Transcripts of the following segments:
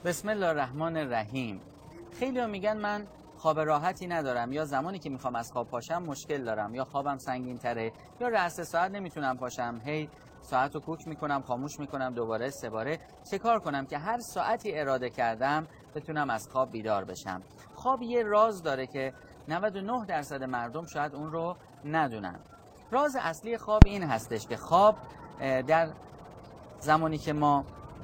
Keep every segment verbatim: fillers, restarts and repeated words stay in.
بسم الله الرحمن الرحیم. خیلی ها میگن من خواب راحتی ندارم، یا زمانی که میخوام از خواب پاشم مشکل دارم، یا خوابم سنگین تره، یا رأس ساعت نمیتونم پاشم، هی ساعت رو کوک میکنم، خاموش میکنم، دوباره سه باره. چه کار کنم که هر ساعتی اراده کردم بتونم از خواب بیدار بشم؟ خواب یه راز داره که نود و نه درصد مردم شاید اون رو ندونن. راز اصلی خواب این هستش که خواب در زمانی که ما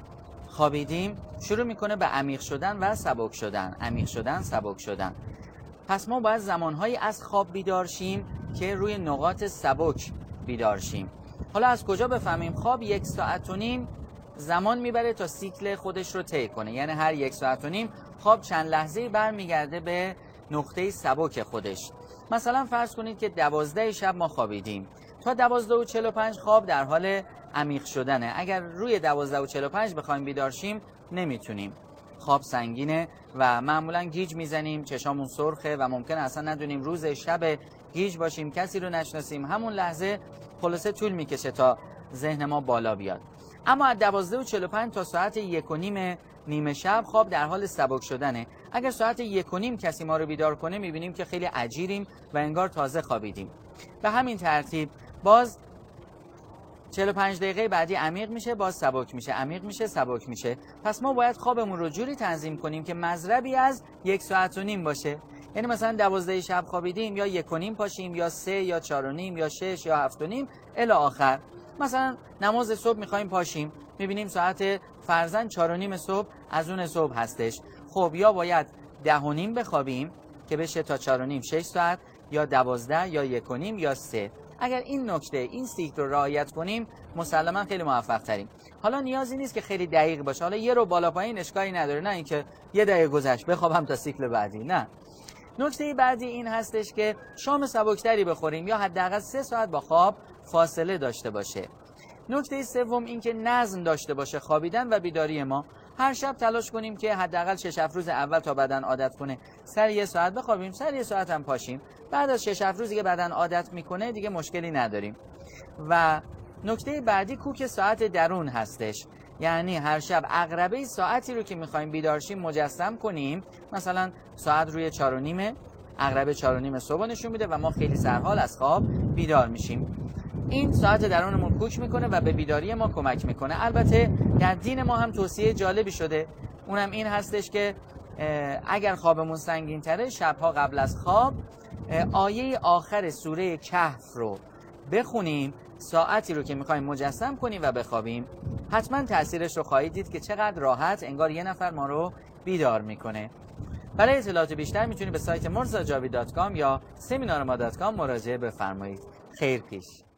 خوابیدیم شروع میکنه به عمیق شدن و سبک شدن، عمیق شدن، سبک شدن. پس ما باید زمانهایی از خواب بیدار شیم که روی نقاط سبک بیدار شیم. حالا از کجا بفهمیم؟ خواب یک ساعت و نیم زمان میبره تا سیکل خودش رو طی کنه، یعنی هر یک ساعت و نیم خواب چند لحظه برمیگرده به نقطه سبک خودش. مثلا فرض کنید که دوازده شب ما خوابیدیم، تا دوازده و چهل و پنج خواب در حال عمیق شدنه. اگر روی دوازده و چهل و پنج بخوایم بیدار شیم نمیتونیم، خواب سنگینه و معمولا گیج میزنیم، چشامون سرخه و ممکنه اصلا ندونیم روز شب، گیج باشیم، کسی رو نشناسیم، همون لحظه خلاصه طول میکشه تا ذهن ما بالا بیاد. اما از دوازده و چهل و پنج تا ساعت یک و نیم نیمه شب خواب در حال سبک شدنه. اگر ساعت یک و نیم کسی ما رو بیدار کنه میبینیم که خیلی عجیریم و انگار تازه خوابیدیم. به همین ترتیب باز چهل و پنج دقیقه بعدی عمیق میشه، باز سبک میشه، عمیق میشه، سبک میشه. پس ما باید خوابمون رو جوری تنظیم کنیم که مضربی از یک ساعت و نیم باشه. یعنی مثلا دوازده شب خوابیدیم، یا یک و نیم پاشیم، یا سه، یا چهار و نیم، یا شش، یا هفت و نیم الی آخر. مثلا نماز صبح میخوایم پاشیم، میبینیم ساعت فرضاً چهار و نیم صبح از اون صبح هستش. خب یا باید ده و نیم بخوابیم که بشه تا چهار و نیم شش ساعت، یا دوازده، یا یک و نیم، یا سه. اگر این نکته، این سیکل رو رعایت کنیم مسلما خیلی موفق تریم. حالا نیازی نیست که خیلی دقیق باشه، حالا یه رو بالا پایین اشکالی نداره، نه اینکه یه دقیقه گذشت بخوابم تا سیکل بعدی، نه. نکته بعدی این هستش که شام سبکتری بخوریم، یا حداقل سه ساعت با خواب فاصله داشته باشه. نکته سوم این که نظم داشته باشه خوابیدن و بیداری ما. هر شب تلاش کنیم که حداقل شش هفت روز اول تا بدن عادت کنه سر یه ساعت بخوابیم، سر یه ساعت هم پاشیم. بعد از شش هفت روزی که بدن عادت میکنه دیگه مشکلی نداریم. و نکته بعدی کوک ساعت درون هستش. یعنی هر شب عقربه ساعتی رو که میخوایم بیدار شیم مجسم کنیم. مثلا ساعت روی چهار و نیمه، عقربه چهار و نیم صبح نشون میده و ما خیلی سرحال از خواب بیدار میشیم. این ساعت درونمون کوک میکنه و به بیداری ما کمک میکنه. البته در دین ما هم توصیه جالبی شده، اونم این هستش که اگر خوابمون سنگین تره، شبها قبل از خواب آیه آخر سوره کهف رو بخونیم، ساعتی رو که میخوایم مجسم کنیم و بخوابیم. حتما تأثیرش رو خواهید دید که چقدر راحت انگار یه نفر ما رو بیدار میکنه. برای اطلاعات بیشتر میتونید به سایت مرزا جاوید دات کام یا سمینار ما دات کام مراجعه بفرمایید. خیر پیش.